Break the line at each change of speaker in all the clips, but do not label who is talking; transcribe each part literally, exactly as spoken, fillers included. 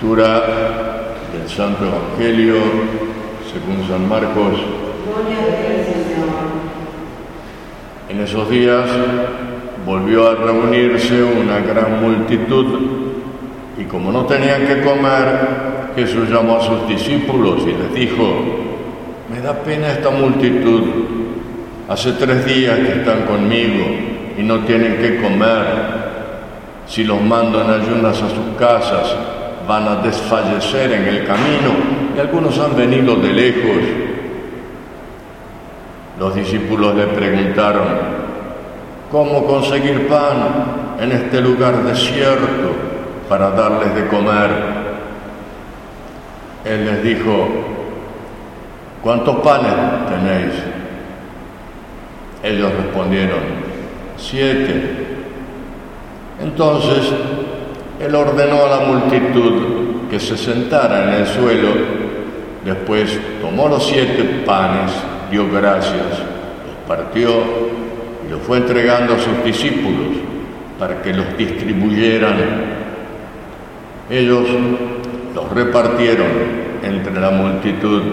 Lectura del Santo Evangelio según San Marcos.
Gloria a ti, Señor.
En esos días volvió a reunirse una gran multitud y como no tenían que comer, Jesús llamó a sus discípulos y les dijo: me da pena esta multitud. Hace tres días que están conmigo y no tienen que comer. Si los mando en ayunas a sus casas, van a desfallecer en el camino, y algunos han venido de lejos. Los discípulos le preguntaron: ¿cómo conseguir pan en este lugar desierto para darles de comer? Él les dijo: ¿cuántos panes tenéis? Ellos respondieron: siete. Entonces Él ordenó a la multitud que se sentara en el suelo. Después tomó los siete panes, dio gracias, los partió y los fue entregando a sus discípulos para que los distribuyeran. Ellos los repartieron entre la multitud.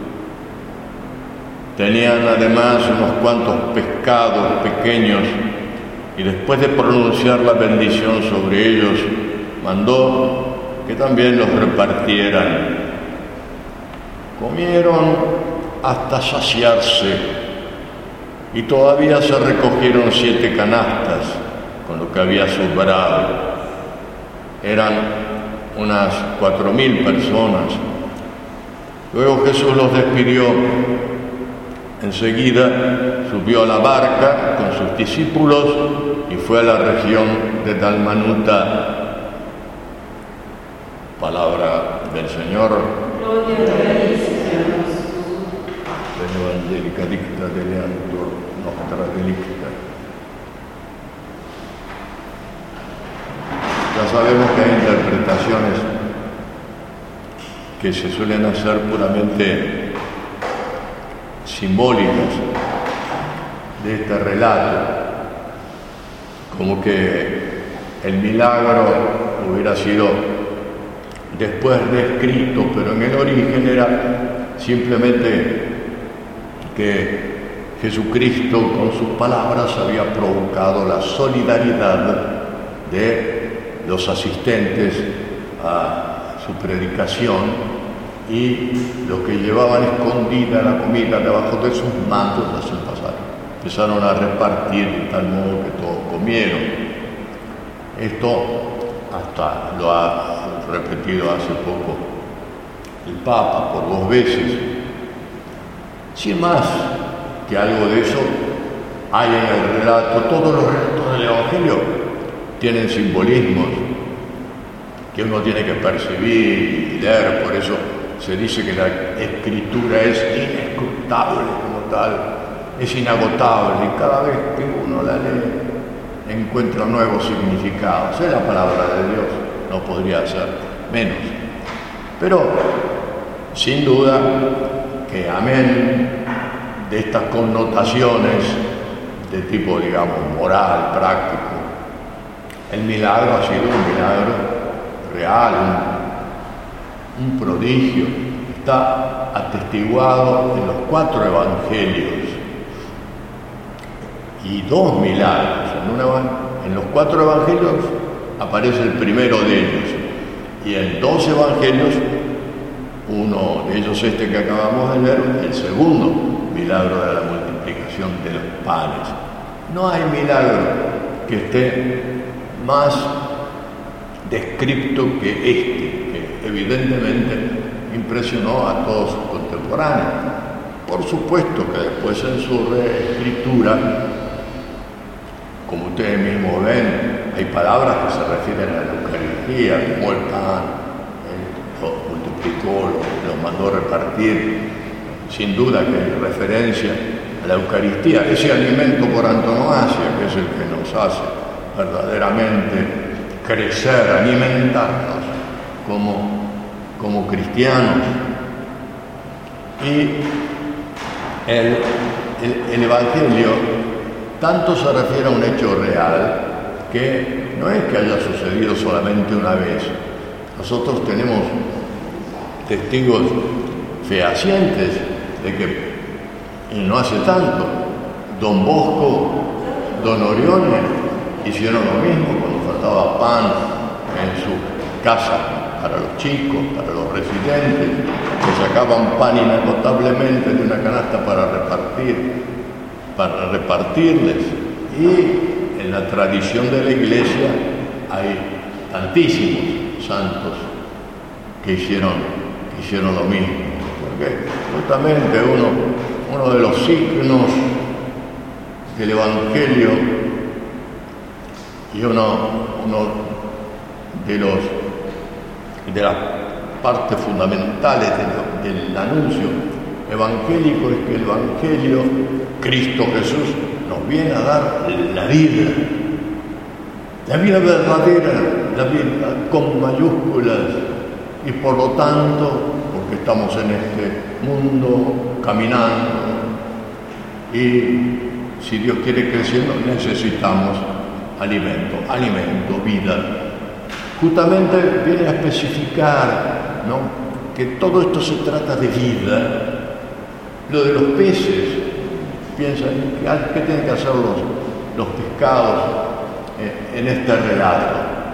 Tenían además unos cuantos pescados pequeños, y después de pronunciar la bendición sobre ellos, mandó que también los repartieran. Comieron hasta saciarse, y todavía se recogieron siete canastas con lo que había sobrado. Eran unas cuatro mil personas. Luego Jesús los despidió. Enseguida subió a la barca con sus discípulos y fue a la región de Dalmanuta. Palabra del Señor.
Gloria a ti, Señor.
Evangelica dicta deleantur nostra delicta. Ya sabemos que hay interpretaciones que se suelen hacer puramente simbólicas de este relato, como que el milagro hubiera sido después descrito, pero en el origen era simplemente que Jesucristo con sus palabras había provocado la solidaridad de los asistentes a su predicación, y los que llevaban escondida la comida debajo de sus mantos la hacen pasar. Empezaron a repartir de tal modo que todos comieron. Esto hasta lo ha repetido hace poco el Papa por dos veces. Sin más que algo de eso hay en el relato. Todos los relatos del Evangelio tienen simbolismos que uno tiene que percibir y leer. Por eso se dice que la escritura es inescrutable como tal, es inagotable, y cada vez que uno la lee encuentra nuevos significados. Es la palabra de Dios, no podría ser menos. Pero sin duda que amén de estas connotaciones de tipo, digamos, moral, práctico, el milagro ha sido un milagro real, un un prodigio. Está atestiguado en los cuatro evangelios, y dos milagros. En, una, en los cuatro evangelios aparece el primero de ellos, y en dos evangelios, uno de ellos este que acabamos de leer, el segundo milagro de la multiplicación de los panes. No hay milagro que esté más descripto que este, que evidentemente impresionó a todos sus contemporáneos. Por supuesto que después en su reescritura, como ustedes mismos ven, hay palabras que se refieren a la Eucaristía, como el pan, él lo multiplicó, lo, lo mandó repartir. Sin duda que hay referencia a la Eucaristía, ese alimento por antonomasia, que es el que nos hace verdaderamente crecer, alimentarnos como, como cristianos. Y el, el, el Evangelio tanto se refiere a un hecho real, que no es que haya sucedido solamente una vez. Nosotros tenemos testigos fehacientes de que, y no hace tanto, don Bosco, don Orione hicieron lo mismo cuando faltaba pan en su casa para los chicos, para los residentes, que sacaban pan inagotablemente de una canasta para repartir, para repartirles. Y en la tradición de la Iglesia hay tantísimos santos que hicieron, que hicieron lo mismo, porque justamente uno, uno de los signos del Evangelio y uno, uno de los de las partes fundamentales del, del anuncio evangélico es que el Evangelio, Cristo Jesús, nos viene a dar la vida, la vida verdadera, la vida con mayúsculas, y por lo tanto, porque estamos en este mundo caminando, y si Dios quiere creciendo, necesitamos alimento, alimento, vida. Justamente viene a especificar, ¿no?, que todo esto se trata de vida. Lo de los peces, piensan, ¿qué tienen que hacer los, los pescados en este relato?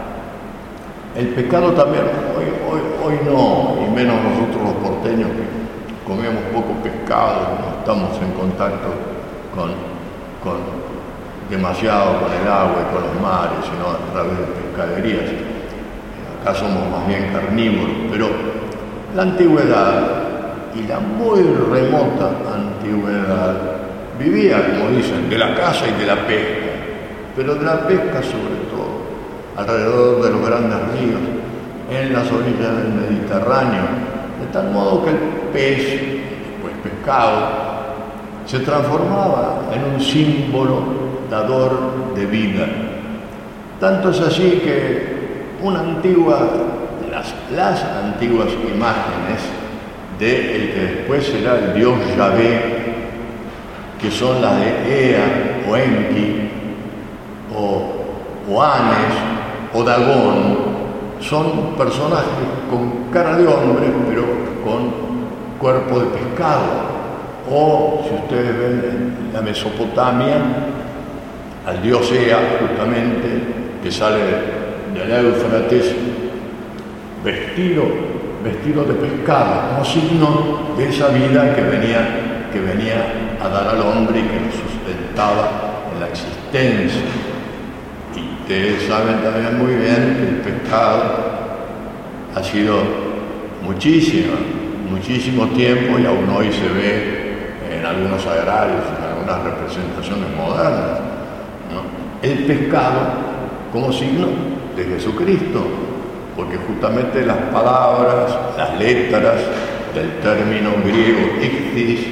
El pescado también, hoy, hoy, hoy no, y menos nosotros los porteños que comemos poco pescado, no estamos en contacto con, con demasiado con el agua y con los mares, sino a través de pescaderías. Acá somos más bien carnívoros, pero la antigüedad y la muy remota antigüedad vivía, como dicen, de la caza y de la pesca, pero de la pesca sobre todo, alrededor de los grandes ríos, en las orillas del Mediterráneo, de tal modo que el pez, pues pescado, se transformaba en un símbolo dador de vida. Tanto es así que una antigua, las, las antiguas imágenes de el que después será el dios Yahvé, que son las de Ea o Enki o, o Anes o Dagón, son personajes con cara de hombre pero con cuerpo de pescado. O si ustedes ven en la Mesopotamia al dios Ea, justamente, que sale del Éufrates vestido, vestido de pescado, como signo de esa vida que venía, que venía a dar al hombre y que lo sustentaba en la existencia. Y ustedes saben también muy bien que el pescado ha sido muchísimo, muchísimo tiempo, y aún hoy se ve en algunos agrarios, en algunas representaciones modernas, ¿no?, el pescado como signo de Jesucristo, porque justamente las palabras, las letras del término griego ichthys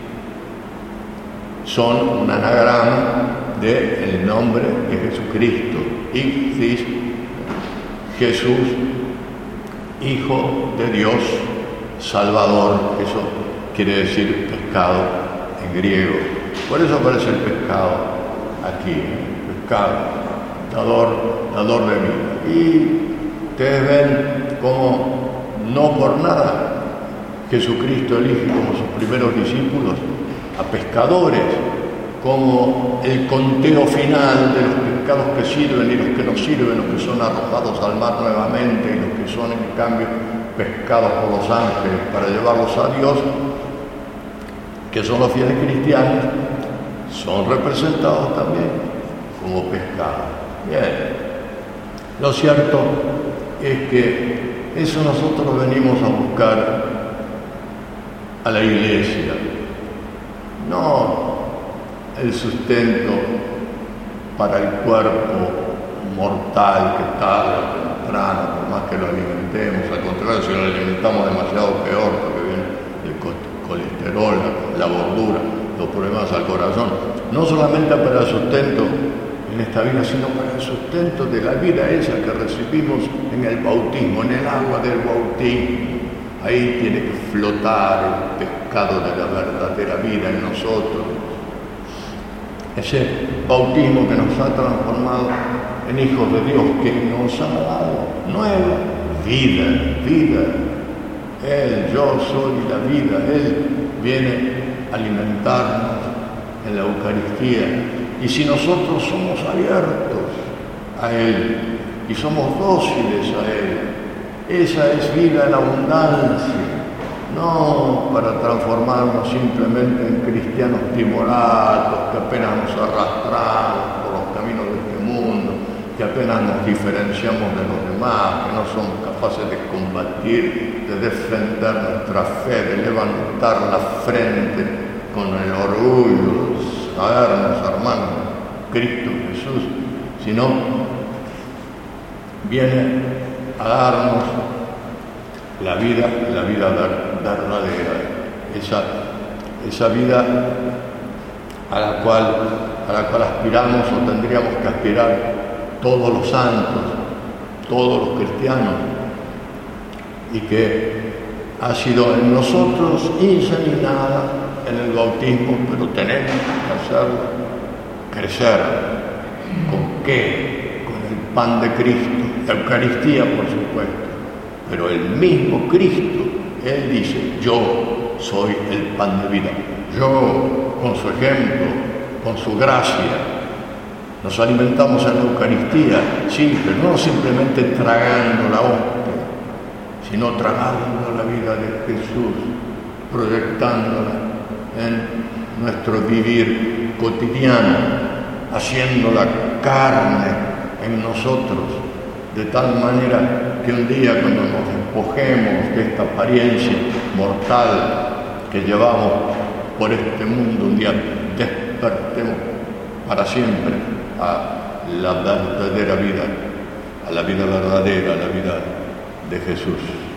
son un anagrama del nombre de Jesucristo. Ichthys, Jesús, Hijo de Dios, Salvador, eso quiere decir pescado en griego. Por eso aparece el pescado aquí, pescado, dador, dador de vida. Y ustedes ven cómo no por nada Jesucristo elige como sus primeros discípulos a pescadores, como el conteo final de los pescados que sirven y los que no sirven, los que son arrojados al mar nuevamente y los que son en cambio pescados por los ángeles para llevarlos a Dios, que son los fieles cristianos, son representados también como pescados. Bien, lo cierto es que eso nosotros venimos a buscar a la iglesia, no el sustento para el cuerpo mortal que tarde o temprano, por más que lo alimentemos. Al contrario, si lo alimentamos demasiado, peor, porque viene el colesterol, la gordura, los problemas al corazón. No solamente para el sustento en esta vida, sino para el sustento de la vida esa que recibimos en el bautismo, en el agua del bautismo. Ahí tiene que flotar el pescado de la verdadera vida en nosotros. Ese bautismo que nos ha transformado en hijos de Dios, que nos ha dado nueva vida, vida. Él, yo soy la vida. Él viene a alimentarnos en la Eucaristía. Y si nosotros somos abiertos a Él y somos dóciles a Él, esa es vida en abundancia, no para transformarnos simplemente en cristianos timoratos que apenas nos arrastramos por los caminos de este mundo, que apenas nos diferenciamos de los demás, que no somos capaces de combatir, de defender nuestra fe, de levantar la frente con el orgullo, de sabernos hermanos, Cristo Jesús, sino viene a darnos la vida, la vida verdadera, esa, esa vida a la cual, a la cual aspiramos o tendríamos que aspirar todos los santos, todos los cristianos, y que ha sido en nosotros inseminada en el bautismo, pero tenemos que hacerlo crecer. ¿Con qué? Con el pan de Cristo, la Eucaristía, por supuesto, pero el mismo Cristo, Él dice, yo soy el pan de vida. Yo, con su ejemplo, con su gracia, nos alimentamos en la Eucaristía, sí, pero no simplemente tragando la hostia, sino tragando la vida de Jesús, proyectándola en nuestro vivir cotidiano, haciéndola carne en nosotros, de tal manera que un día cuando nos despojemos de esta apariencia mortal que llevamos por este mundo, un día despertemos para siempre a la verdadera vida, a la vida verdadera, a la vida de Jesús.